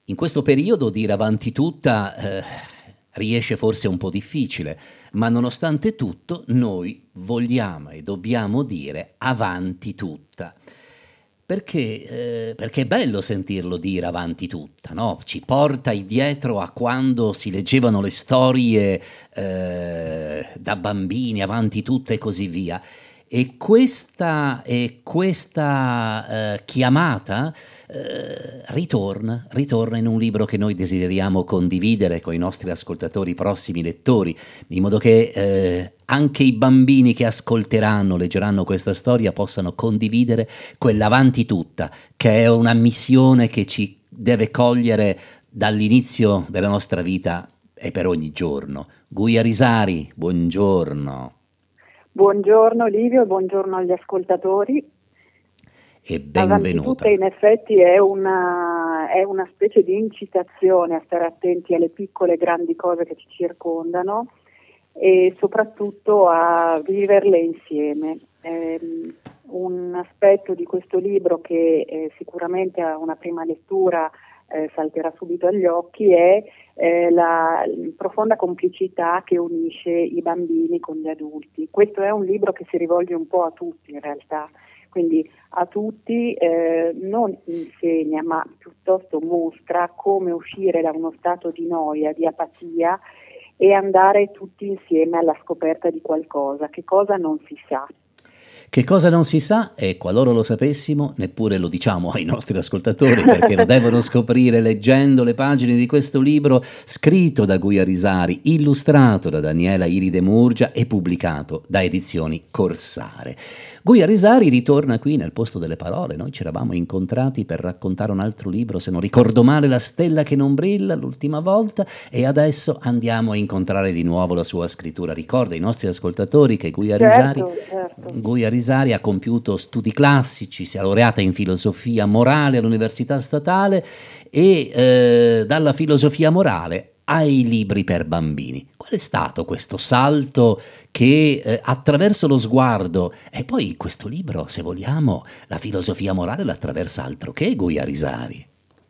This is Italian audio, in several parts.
In questo periodo dire avanti tutta riesce forse un po' difficile, ma nonostante tutto noi vogliamo e dobbiamo dire avanti tutta. Perché è bello sentirlo dire avanti tutta, no? Ci porta indietro a quando si leggevano le storie da bambini, avanti tutta e così via. E questa chiamata ritorna in un libro che noi desideriamo condividere con i nostri ascoltatori, prossimi lettori, in modo che anche i bambini che ascolteranno, leggeranno questa storia, possano condividere quell'avanti tutta, che è una missione che ci deve cogliere dall'inizio della nostra vita e per ogni giorno. Guia Risari, buongiorno. Buongiorno Livio e buongiorno agli ascoltatori. E benvenuta. Avanti tutta in effetti è una specie di incitazione a stare attenti alle piccole e grandi cose che ci circondano e soprattutto a viverle insieme. Un aspetto di questo libro che sicuramente a una prima lettura salterà subito agli occhi è la profonda complicità che unisce i bambini con gli adulti. Questo è un libro che si rivolge un po' a tutti in realtà, quindi a tutti non insegna ma piuttosto mostra come uscire da uno stato di noia, di apatia e andare tutti insieme alla scoperta di qualcosa, che cosa non si sa. Che cosa non si sa e qualora lo sapessimo neppure lo diciamo ai nostri ascoltatori perché lo devono scoprire leggendo le pagine di questo libro scritto da Guia Risari, illustrato da Daniela Iride Murgia e pubblicato da Edizioni Corsare. Guia Risari ritorna qui nel posto delle parole. Noi ci eravamo incontrati per raccontare un altro libro, se non ricordo male, La stella che non brilla, l'ultima volta, e adesso andiamo a incontrare di nuovo la sua scrittura. Ricorda ai nostri ascoltatori che Guia Risari ha compiuto studi classici, si è laureata in filosofia morale all'Università Statale e dalla filosofia morale ai libri per bambini. Qual è stato questo salto che attraverso lo sguardo, e poi questo libro, se vogliamo, la filosofia morale l'attraversa altro che Guia Risari?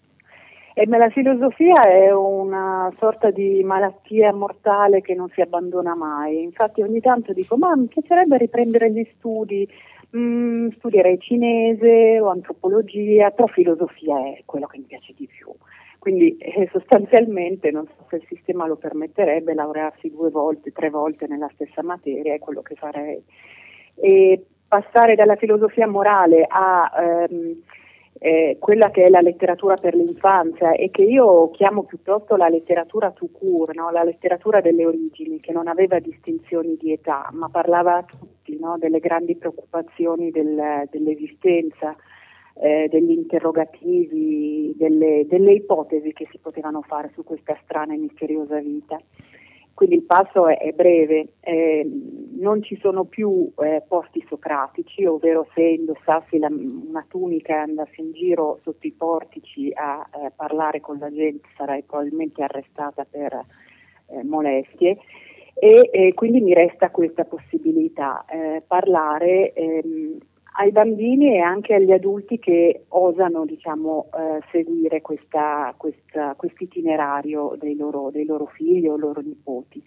Ma la filosofia è una sorta di malattia mortale che non si abbandona mai. Infatti ogni tanto dico, ma mi piacerebbe riprendere gli studi, studierei cinese o antropologia, però filosofia è quello che mi piace di più. Quindi sostanzialmente, non so se il sistema lo permetterebbe, laurearsi 2 volte, 3 volte nella stessa materia è quello che farei. E passare dalla filosofia morale a quella che è la letteratura per l'infanzia e che io chiamo piuttosto la letteratura tout court, no? La letteratura delle origini, che non aveva distinzioni di età, ma parlava a tutti, no? Delle grandi preoccupazioni dell'esistenza, degli interrogativi, delle ipotesi che si potevano fare su questa strana e misteriosa vita. Quindi il passo è breve, non ci sono più posti socratici, ovvero se indossassi una tunica e andassi in giro sotto i portici a parlare con la gente sarei probabilmente arrestata per molestie e quindi mi resta questa possibilità, parlare ai bambini e anche agli adulti che osano, seguire questo itinerario dei loro figli o loro nipoti.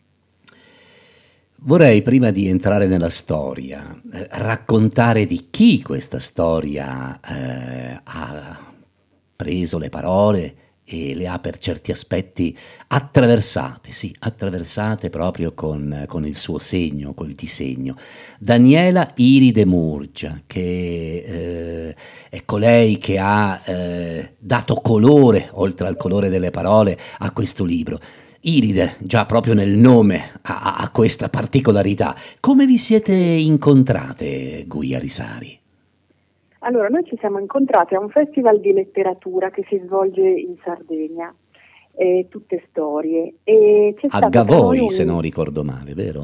Vorrei, prima di entrare nella storia, raccontare di chi questa storia ha preso le parole e le ha per certi aspetti attraversate proprio con il suo segno, col disegno. Daniela Iride Murgia, che è colei che ha dato colore, oltre al colore delle parole, a questo libro. Iride, già proprio nel nome, ha questa particolarità. Come vi siete incontrate, Guia Risari? Allora, noi ci siamo incontrati a un festival di letteratura che si svolge in Sardegna, tutte storie. E c'è a Gavoi, se non ricordo male, vero?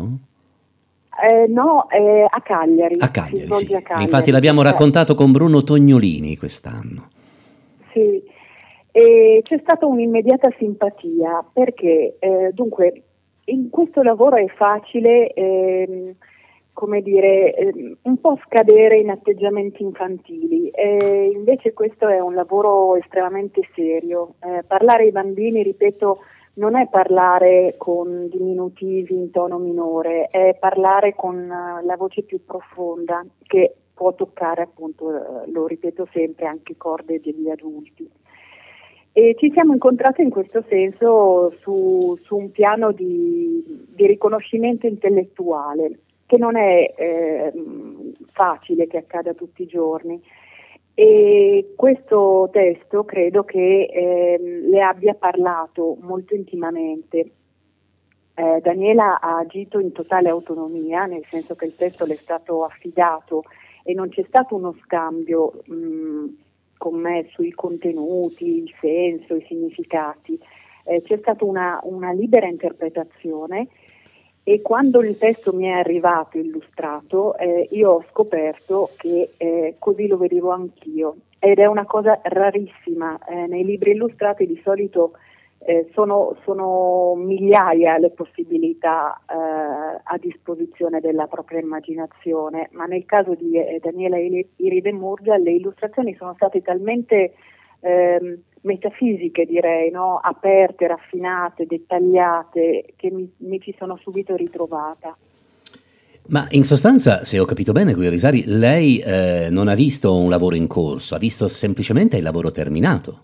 No, a Cagliari. A Cagliari, sì. A Cagliari. Infatti l'abbiamo raccontato con Bruno Tognolini quest'anno. Sì, e c'è stata un'immediata simpatia perché, dunque, in questo lavoro è facile come dire, un po' scadere in atteggiamenti infantili. E invece questo è un lavoro estremamente serio. Parlare ai bambini, ripeto, non è parlare con diminutivi in tono minore, è parlare con la voce più profonda che può toccare, appunto, lo ripeto sempre, anche corde degli adulti. E ci siamo incontrati in questo senso su un piano di riconoscimento intellettuale, che non è facile che accada tutti i giorni. E questo testo credo che le abbia parlato molto intimamente. Daniela ha agito in totale autonomia, nel senso che il testo le è stato affidato e non c'è stato uno scambio con me sui contenuti, il senso, i significati. C'è stata una libera interpretazione, e quando il testo mi è arrivato illustrato, io ho scoperto che così lo vedevo anch'io, ed è una cosa rarissima. Nei libri illustrati di solito sono migliaia le possibilità a disposizione della propria immaginazione, ma nel caso di Daniela Iride Murgia le illustrazioni sono state talmente metafisiche, direi, no? Aperte, raffinate, dettagliate, che mi ci sono subito ritrovata. Ma in sostanza, se ho capito bene, Guia Risari, lei non ha visto un lavoro in corso, ha visto semplicemente il lavoro terminato.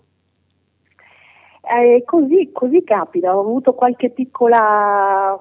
Così capita, ho avuto qualche piccola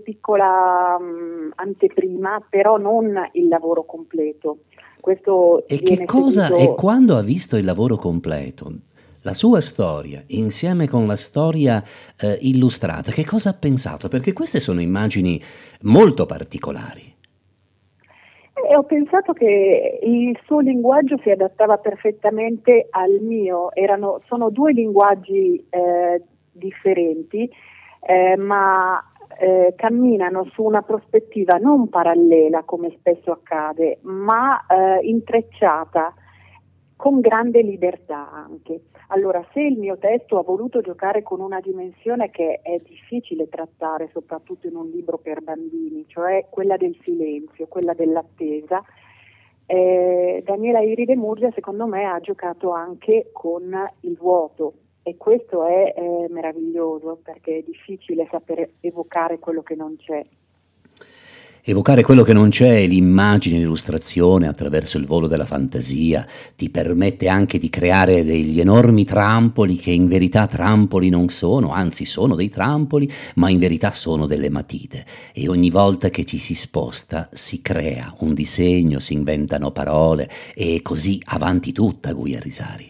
anteprima, però non il lavoro completo. Questo E viene che cosa, seguito. e quando ha visto il lavoro completo, la sua storia, insieme con la storia illustrata, che cosa ha pensato? Perché queste sono immagini molto particolari. Ho pensato che il suo linguaggio si adattava perfettamente al mio. Sono due linguaggi differenti, ma camminano su una prospettiva non parallela, come spesso accade, ma intrecciata, con grande libertà anche. Allora, se il mio testo ha voluto giocare con una dimensione che è difficile trattare, soprattutto in un libro per bambini, cioè quella del silenzio, quella dell'attesa, Daniela Iride Murgia, secondo me, ha giocato anche con il vuoto, e questo è meraviglioso, perché è difficile sapere evocare quello che non c'è. Evocare quello che non c'è e l'immagine, l'illustrazione attraverso il volo della fantasia ti permette anche di creare degli enormi trampoli che in verità trampoli non sono, anzi sono dei trampoli, ma in verità sono delle matite, e ogni volta che ci si sposta si crea un disegno, si inventano parole, e così avanti tutta, Guia Risari.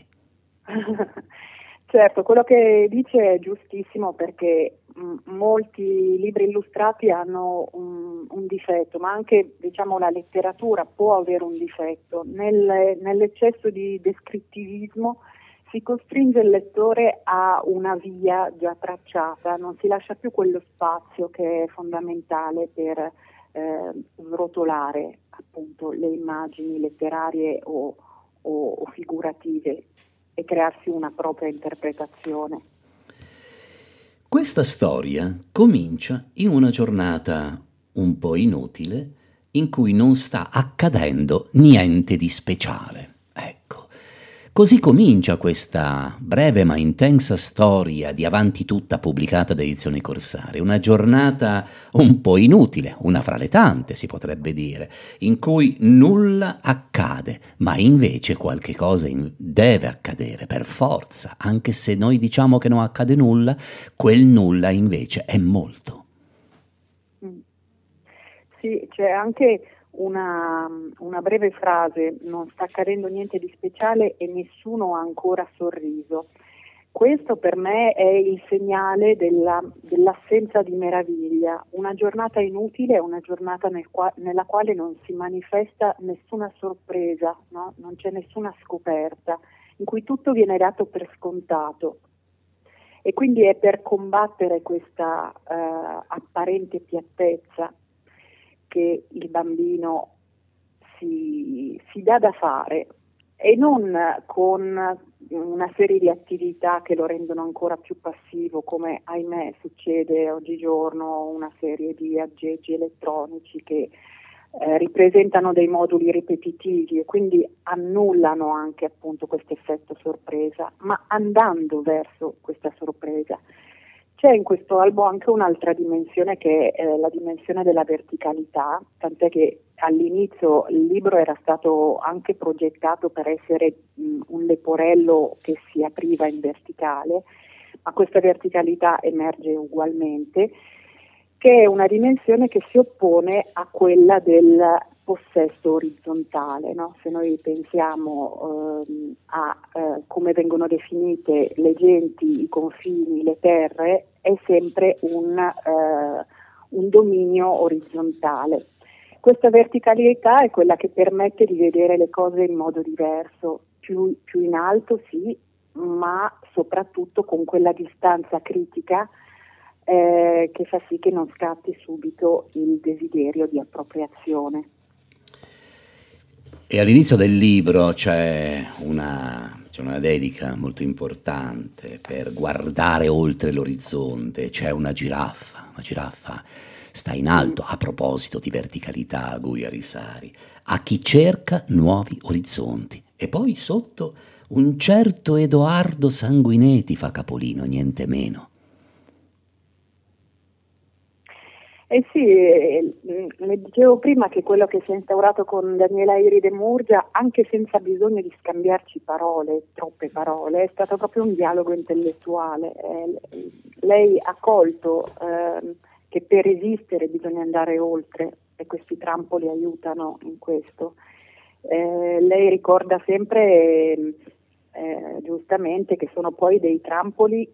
Certo, quello che dice è giustissimo, perché molti libri illustrati hanno un difetto, ma anche, diciamo, la letteratura può avere un difetto. Nell'eccesso di descrittivismo si costringe il lettore a una via già tracciata, non si lascia più quello spazio che è fondamentale per srotolare, appunto, le immagini letterarie o figurative, e crearsi una propria interpretazione. Questa storia comincia in una giornata un po' inutile, in cui non sta accadendo niente di speciale. Ecco, così comincia questa breve ma intensa storia di Avanti tutta, pubblicata da Edizioni Corsari. Una giornata un po' inutile, una fra le tante si potrebbe dire, in cui nulla accade, ma invece qualche cosa deve accadere per forza, anche se noi diciamo che non accade nulla, quel nulla invece è molto. Sì, c'è anche una breve frase: non sta accadendo niente di speciale e nessuno ha ancora sorriso. Questo per me è il segnale dell'assenza di meraviglia. Una giornata inutile è una giornata nella quale non si manifesta nessuna sorpresa, no? Non c'è nessuna scoperta, in cui tutto viene dato per scontato. E quindi è per combattere questa apparente piattezza che il bambino si dà da fare, e non con una serie di attività che lo rendono ancora più passivo, come ahimè succede oggigiorno, una serie di aggeggi elettronici che ripresentano dei moduli ripetitivi e quindi annullano anche appunto questo effetto sorpresa, ma andando verso questa sorpresa. C'è in questo albo anche un'altra dimensione che è la dimensione della verticalità, tant'è che all'inizio il libro era stato anche progettato per essere un leporello che si apriva in verticale, ma questa verticalità emerge ugualmente, che è una dimensione che si oppone a quella del possesso orizzontale, no? Se noi pensiamo a come vengono definite le genti, i confini, le terre, è sempre un dominio orizzontale. Questa verticalità è quella che permette di vedere le cose in modo diverso, più in alto sì, ma soprattutto con quella distanza critica che fa sì che non scatti subito il desiderio di appropriazione. E all'inizio del libro c'è una dedica molto importante per guardare oltre l'orizzonte, c'è una giraffa sta in alto, a proposito di verticalità, Guia Risari, a chi cerca nuovi orizzonti. E poi sotto un certo Edoardo Sanguinetti fa capolino, niente meno. Sì, le dicevo prima che quello che si è instaurato con Daniela Iride Murgia, anche senza bisogno di scambiarci parole, troppe parole, è stato proprio un dialogo intellettuale. Lei ha colto che per esistere bisogna andare oltre e questi trampoli aiutano in questo. Lei ricorda sempre giustamente che sono poi dei trampoli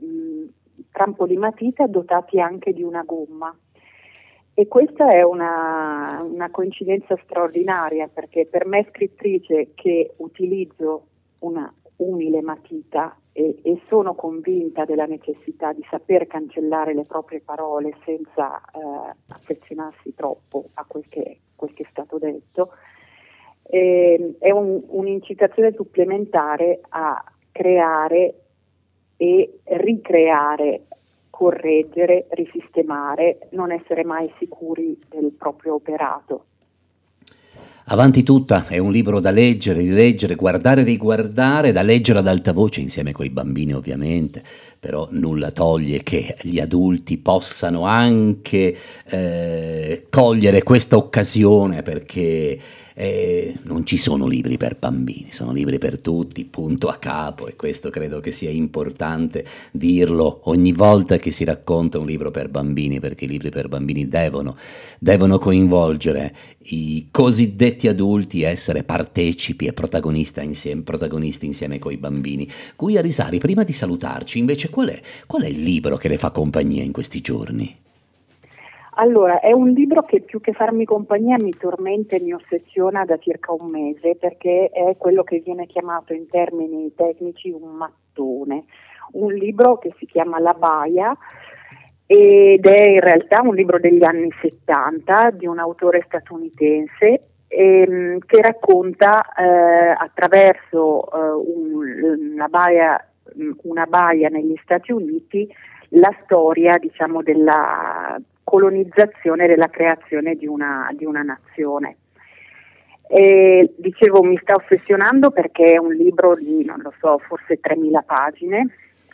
matita dotati anche di una gomma. E questa è una coincidenza straordinaria, perché per me scrittrice che utilizzo una umile matita e sono convinta della necessità di saper cancellare le proprie parole senza affezionarsi troppo a quel che è stato detto, è un'incitazione supplementare a creare e ricreare, correggere, risistemare, non essere mai sicuri del proprio operato. Avanti tutta, è un libro da leggere, rileggere, guardare, riguardare, da leggere ad alta voce insieme coi bambini ovviamente, però nulla toglie che gli adulti possano anche cogliere questa occasione, perché non ci sono libri per bambini, sono libri per tutti, punto a capo, e questo credo che sia importante dirlo ogni volta che si racconta un libro per bambini, perché i libri per bambini devono coinvolgere i cosiddetti adulti, essere partecipi e protagonisti insieme coi bambini. Guia Risari, prima di salutarci, invece, qual è il libro che le fa compagnia in questi giorni? Allora, è un libro che più che farmi compagnia mi tormenta e mi ossessiona da circa un mese, perché è quello che viene chiamato in termini tecnici un mattone, un libro che si chiama La Baia ed è in realtà un libro degli anni 70 di un autore statunitense che racconta attraverso una baia negli Stati Uniti la storia, diciamo, della colonizzazione, della creazione di una nazione. Dicevo, mi sta ossessionando perché è un libro di, non lo so, forse 3.000 pagine,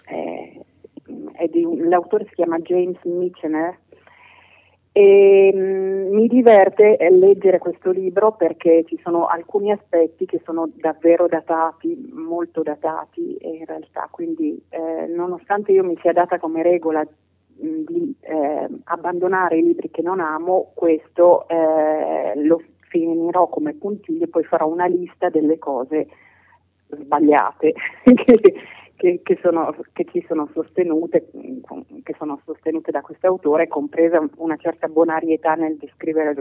l'autore si chiama James Michener, e mi diverte leggere questo libro perché ci sono alcuni aspetti che sono davvero datati, molto datati in realtà, quindi nonostante io mi sia data come regola di abbandonare i libri che non amo, questo lo finirò come puntiglio e poi farò una lista delle cose sbagliate che ci sono sostenute, che sono sostenute da questo autore, compresa una certa bonarietà nel descrivere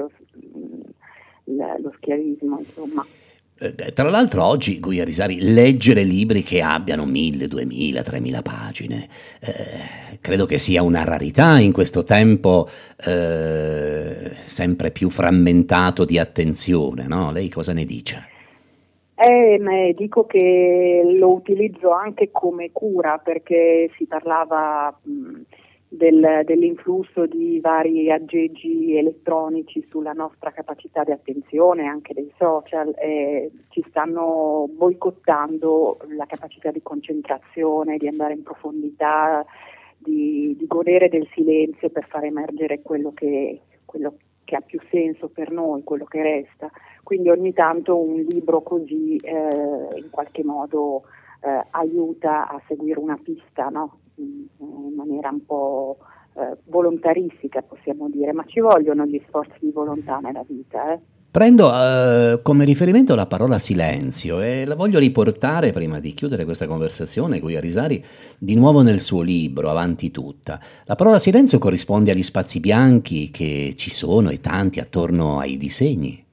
lo schiavismo, insomma. Tra l'altro oggi, Guia Risari, leggere libri che abbiano 1.000, 2.000, 3.000 pagine credo che sia una rarità in questo tempo sempre più frammentato di attenzione, no? Lei cosa ne dice? Dico che lo utilizzo anche come cura, perché si parlava dell'influsso di vari aggeggi elettronici sulla nostra capacità di attenzione, anche dei social, ci stanno boicottando la capacità di concentrazione, di andare in profondità, di godere del silenzio per far emergere quello che ha più senso per noi, quello che resta. Quindi ogni tanto un libro così in qualche modo aiuta a seguire una pista, no? In maniera un po' volontaristica, possiamo dire, ma ci vogliono gli sforzi di volontà nella vita. Prendo come riferimento la parola silenzio e la voglio riportare, prima di chiudere questa conversazione, Guia Risari, di nuovo nel suo libro, Avanti tutta. La parola silenzio corrisponde agli spazi bianchi che ci sono, e tanti, attorno ai disegni.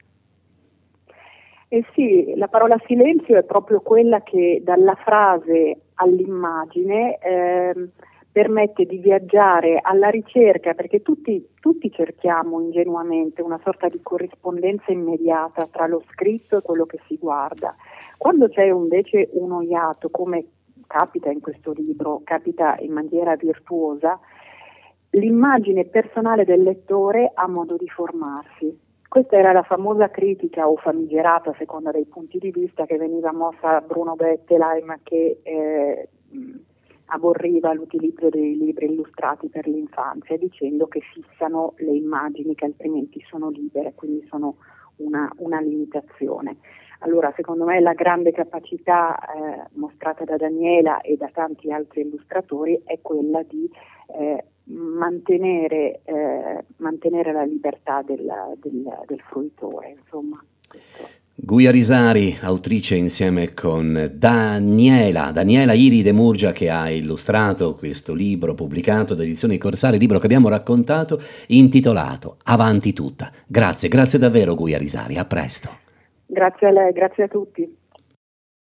Eh sì, la parola silenzio è proprio quella che dalla frase all'immagine permette di viaggiare alla ricerca, perché tutti cerchiamo ingenuamente una sorta di corrispondenza immediata tra lo scritto e quello che si guarda. Quando c'è invece uno iato, come capita in questo libro, capita in maniera virtuosa, l'immagine personale del lettore ha modo di formarsi. Questa era la famosa critica o famigerata, a seconda dei punti di vista, che veniva mossa a Bruno Bettelheim, che aborriva l'utilizzo dei libri illustrati per l'infanzia, dicendo che fissano le immagini che altrimenti sono libere, quindi sono una limitazione. Allora, secondo me la grande capacità mostrata da Daniela e da tanti altri illustratori è quella di mantenere la libertà del fruitore, insomma. Guia Risari, autrice insieme con Daniela Iri De Murgia, che ha illustrato questo libro pubblicato da Edizioni Corsari, libro che abbiamo raccontato, intitolato Avanti tutta. Grazie davvero Guia Risari, a presto. Grazie a lei, grazie a tutti.